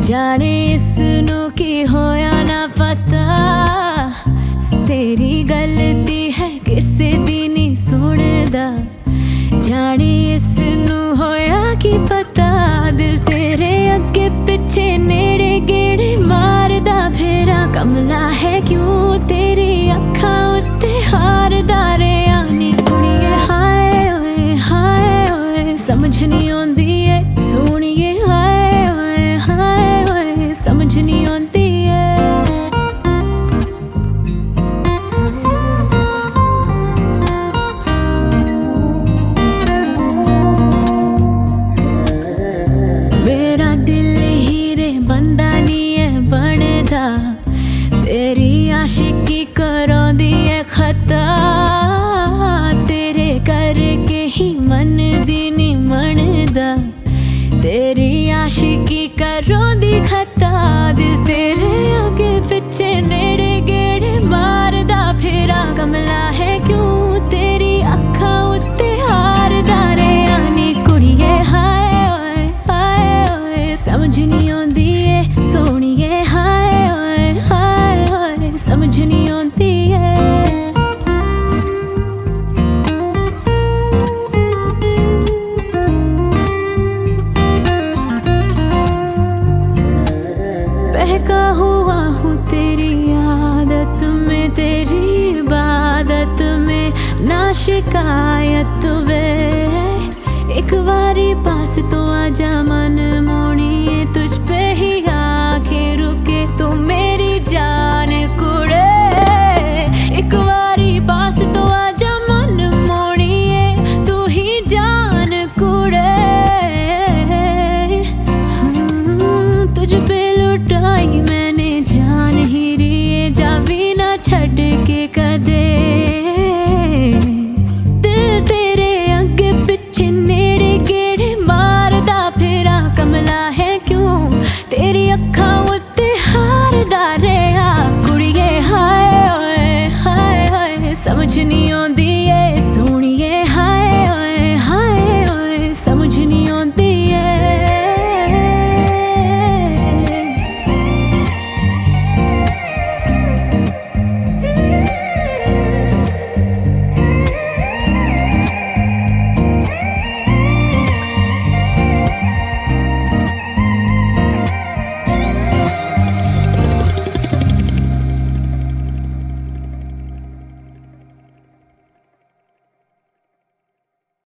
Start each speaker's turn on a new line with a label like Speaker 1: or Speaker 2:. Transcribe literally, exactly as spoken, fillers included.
Speaker 1: जाने इसनू की होया ना पता, तेरी गलती है किसे दी नहीं सुनदा। जाने इसनू होया की पता, दिल तेरे अगे पिछे नेड़े गेड़े मारदा फेरा। कमला है क्यों तेरी अखा उत्ते हारदा रे आनी कुड़िए। हाय ओए हाय ओए समझ नहीं आंदी है सोहणिए। हाय ओए हाय ओए समझ नहीं आंदी है। मेरा दिल हीरे बंदा नहीं है बनदा, तेरी आशिकी करांदी है खता। तेरे करके ही मन दी नहीं मनदा, तेरी आशिकी करांदी खता। दिल तेरे आगे पिछे नेड़े गेड़े मारदा फेरा। कमला है क्यों तेरी अखा उत्ते हारदा रे आनी कुड़िए। हाय ओए हाय ओए समझ नहीं आंदी है सोहणिए। हाय ओए हाय ओए समझ नहीं आंदी है। बहका हुआ हूँ तेरी आदत में, तेरी इबादत में ना शिकायत वे। एक बारी पास तो आजा मन मोड़िए, तुझ पे ही आके रुके तो मेरी जान कुड़े। एक बारी पास तो आजा मन मोड़िए, तू ही जान कुड़े। तुझ पे